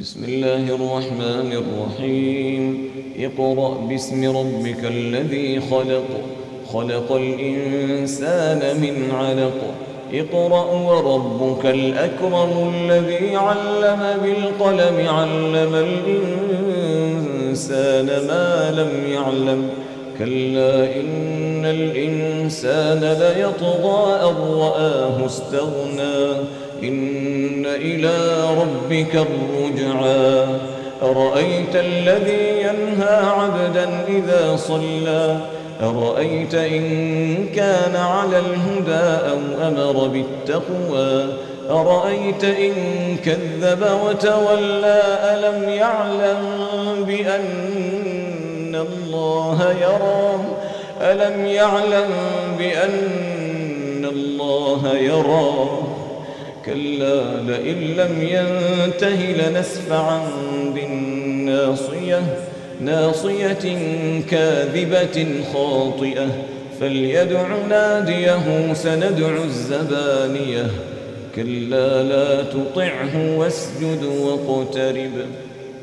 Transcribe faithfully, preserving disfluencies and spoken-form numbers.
بسم الله الرحمن الرحيم. اقرأ باسم ربك الذي خلق خلق الإنسان من علق اقرأ وربك الأكرم الذي علم بالقلم علم الإنسان ما لم يعلم كلا إن الإنسان ليطغى أن رآه استغنى إن إلى ربك الرجعى أرأيت الذي ينهى عبدا إذا صلى أرأيت إن كان على الهدى أو أمر بالتقوى أرأيت إن كذب وتولى ألم يعلم بأن الله يرى ألم يعلم بأن الله يرى كلا لئن لم ينته لنسفعا بالناصية ناصية كاذبة خاطئة فليدع ناديه سندع الزبانية كلا لا تطعه واسجد واقترب